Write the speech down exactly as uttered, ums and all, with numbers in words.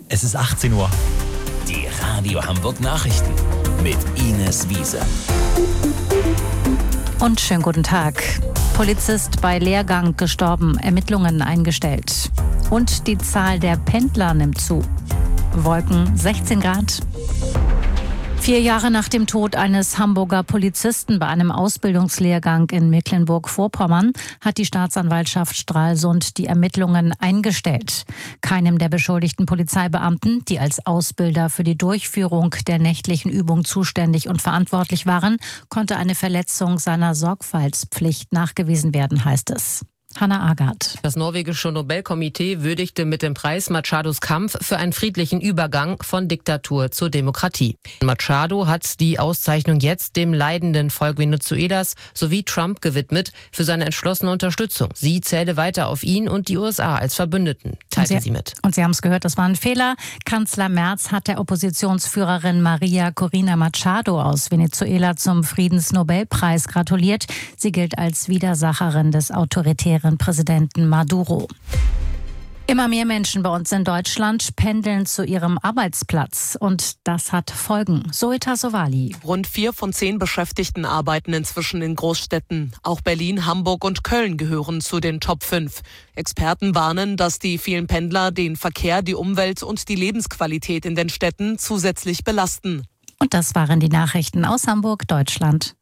Es ist achtzehn Uhr. Die Radio Hamburg Nachrichten mit Ines Wiese. Und schönen guten Tag. Polizist bei Lehrgang gestorben, Ermittlungen eingestellt. Und die Zahl der Pendler nimmt zu. Wolken sechzehn Grad. Vier Jahre nach dem Tod eines Hamburger Polizisten bei einem Ausbildungslehrgang in Mecklenburg-Vorpommern hat die Staatsanwaltschaft Stralsund die Ermittlungen eingestellt. Keinem der beschuldigten Polizeibeamten, die als Ausbilder für die Durchführung der nächtlichen Übung zuständig und verantwortlich waren, konnte eine Verletzung seiner Sorgfaltspflicht nachgewiesen werden, heißt es. Hanna Agard. Das norwegische Nobelkomitee würdigte mit dem Preis Machados Kampf für einen friedlichen Übergang von Diktatur zur Demokratie. Machado hat die Auszeichnung jetzt dem leidenden Volk Venezuelas sowie Trump gewidmet für seine entschlossene Unterstützung. Sie zähle weiter auf ihn und die U S A als Verbündeten, teilte sie, sie mit. Und Sie haben es gehört, das war ein Fehler. Kanzler Merz hat der Oppositionsführerin Maria Corina Machado aus Venezuela zum Friedensnobelpreis gratuliert. Sie gilt als Widersacherin des autoritären Präsidenten Maduro. Immer mehr Menschen bei uns in Deutschland pendeln zu ihrem Arbeitsplatz. Und das hat Folgen. Zoeta Sowali. Rund vier von zehn Beschäftigten arbeiten inzwischen in Großstädten. Auch Berlin, Hamburg und Köln gehören zu den Top fünf. Experten warnen, dass die vielen Pendler den Verkehr, die Umwelt und die Lebensqualität in den Städten zusätzlich belasten. Und das waren die Nachrichten aus Hamburg, Deutschland